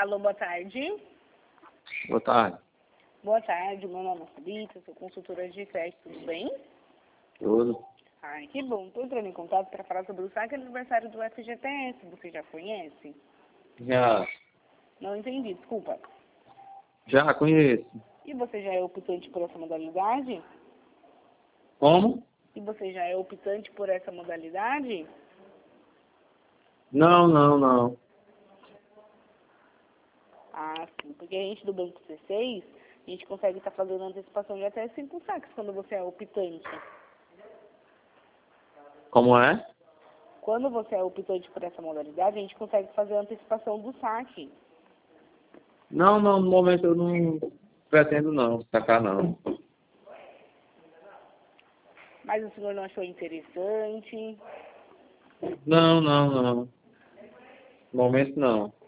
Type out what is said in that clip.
Alô, boa tarde. Boa tarde. Boa tarde, meu nome é Sabita, sou consultora de crédito, tudo bem? Tudo. Ai, que bom. Estou entrando em contato para falar sobre o saque aniversário do FGTS. Você já conhece? Já. Não entendi, desculpa. Já conheço. E você já é optante por essa modalidade? Como? E você já é optante por essa modalidade? Não. Ah, sim. Porque a gente do Banco C6, a gente consegue estar fazendo antecipação de até 5 saques quando você é optante. Como é? Quando você é optante por essa modalidade, a gente consegue fazer a antecipação do saque. Não, no momento eu não pretendo não, sacar não. Mas o senhor não achou interessante? Não. No momento não.